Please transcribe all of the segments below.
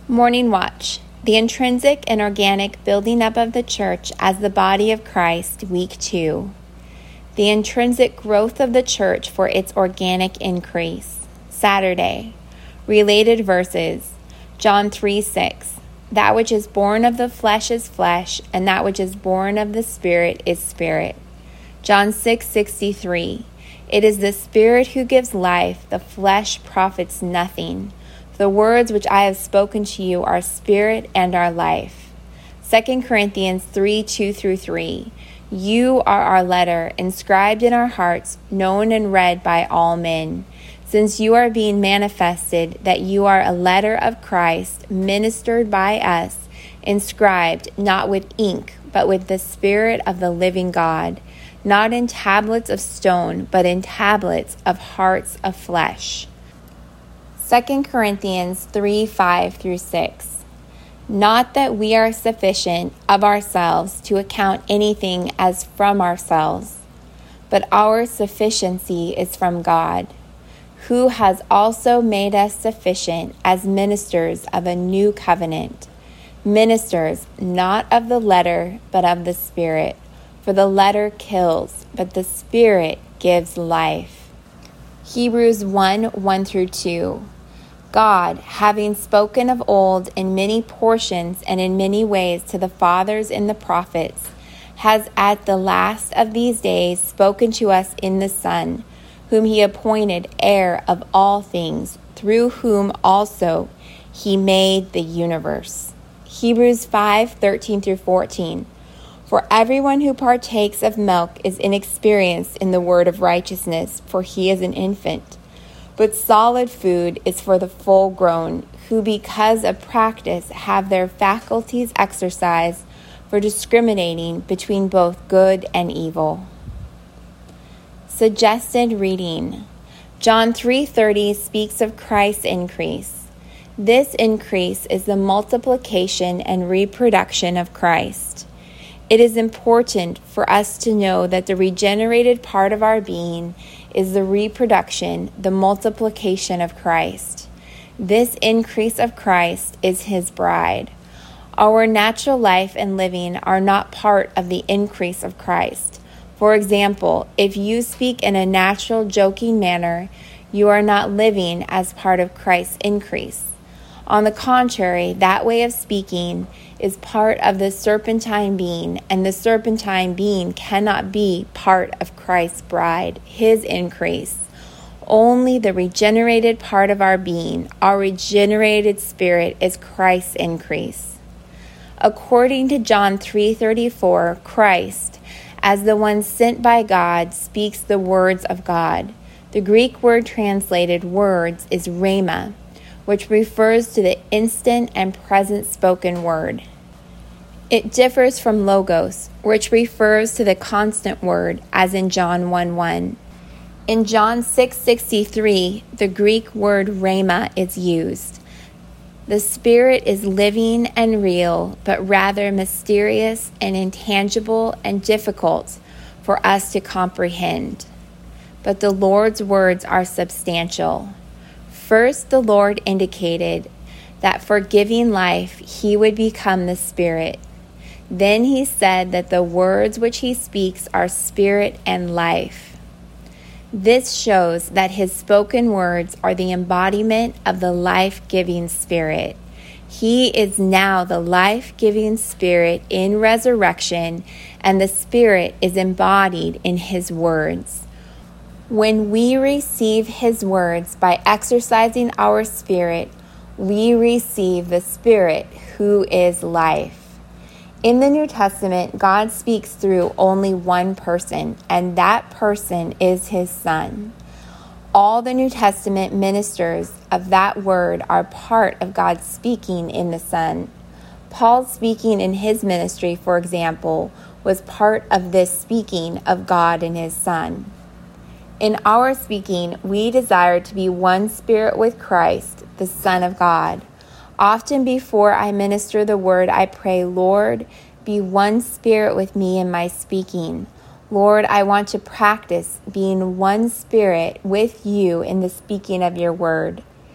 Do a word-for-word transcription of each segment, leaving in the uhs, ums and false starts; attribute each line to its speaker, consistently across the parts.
Speaker 1: Morning Watch, the intrinsic and organic building up of the church as the body of Christ, week two. The intrinsic growth of the church for its organic increase. Saturday, related verses, John three six. That which is born of the flesh is flesh, and that which is born of the Spirit is spirit. John six sixty-three. It is the Spirit who gives life, the flesh profits nothing. The words which I have spoken to you are spirit and are life. Second Corinthians three two through three. You are our letter, inscribed in our hearts, known and read by all men. Since you are being manifested that you are a letter of Christ, ministered by us, inscribed not with ink, but with the Spirit of the living God, not in tablets of stone, but in tablets of hearts of flesh. Second Corinthians three five through six. Not that we are sufficient of ourselves to account anything as from ourselves, but our sufficiency is from God, who has also made us sufficient as ministers of a new covenant, ministers not of the letter, but of the Spirit. For the letter kills, but the Spirit gives life. Hebrews one one through two. God, having spoken of old in many portions and in many ways to the fathers and the prophets, has at the last of these days spoken to us in the Son, whom he appointed heir of all things, through whom also he made the universe. Hebrews five thirteen through fourteen. For everyone who partakes of milk is inexperienced in the word of righteousness, for he is an infant. But solid food is for the full-grown, who because of practice have their faculties exercised for discriminating between both good and evil. Suggested reading. John three thirty speaks of Christ's increase. This increase is the multiplication and reproduction of Christ. It is important for us to know that the regenerated part of our being is the reproduction, the multiplication of Christ. This increase of Christ is his bride. Our natural life and living are not part of the increase of Christ. For example, if you speak in a natural, joking manner, you are not living as part of Christ's increase. On the contrary, that way of speaking is part of the serpentine being, and the serpentine being cannot be part of Christ's bride, his increase. Only the regenerated part of our being, our regenerated spirit, is Christ's increase. According to John three thirty-four, Christ, as the one sent by God, speaks the words of God. The Greek word translated words is rhema, which refers to the instant and present spoken word. It differs from logos, which refers to the constant word, as in John one one. In John six sixty-three, the Greek word rhema is used. The Spirit is living and real, but rather mysterious and intangible and difficult for us to comprehend. But the Lord's words are substantial. First, the Lord indicated that for giving life, he would become the Spirit. Then he said that the words which he speaks are spirit and life. This shows that his spoken words are the embodiment of the life-giving Spirit. He is now the life-giving Spirit in resurrection, and the Spirit is embodied in his words. When we receive his words by exercising our spirit, we receive the Spirit who is life. In the New Testament, God speaks through only one person, and that person is his Son. All the New Testament ministers of that word are part of God speaking in the Son. Paul speaking in his ministry, for example, was part of this speaking of God in his Son. In our speaking, we desire to be one spirit with Christ, the Son of God. Often before I minister the word, I pray, Lord, be one spirit with me in my speaking. Lord, I want to practice being one spirit with you in the speaking of your word.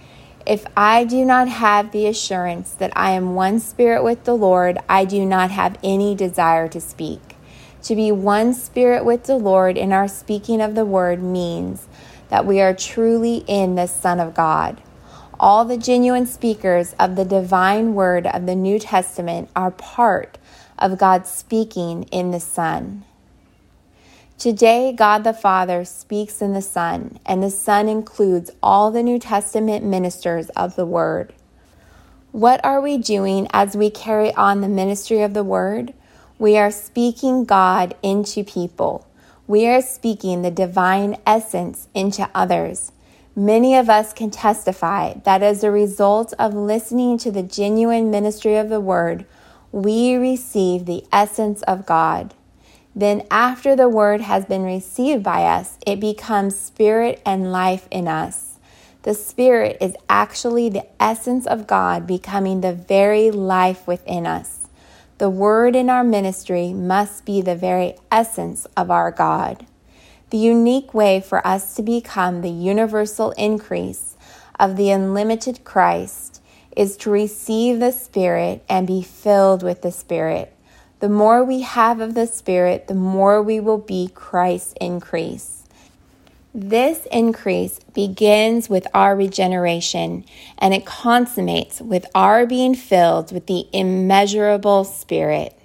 Speaker 1: If I do not have the assurance that I am one spirit with the Lord, I do not have any desire to speak. To be one spirit with the Lord in our speaking of the word means that we are truly in the Son of God. All the genuine speakers of the divine word of the New Testament are part of God speaking in the Son. Today, God the Father speaks in the Son, and the Son includes all the New Testament ministers of the Word. What are we doing as we carry on the ministry of the Word? We are speaking God into people. We are speaking the divine essence into others. Many of us can testify that as a result of listening to the genuine ministry of the Word, we receive the essence of God. Then after the word has been received by us, it becomes spirit and life in us. The Spirit is actually the essence of God becoming the very life within us. The word in our ministry must be the very essence of our God. The unique way for us to become the universal increase of the unlimited Christ is to receive the Spirit and be filled with the Spirit. The more we have of the Spirit, the more we will be Christ's increase. This increase begins with our regeneration, and it consummates with our being filled with the immeasurable Spirit.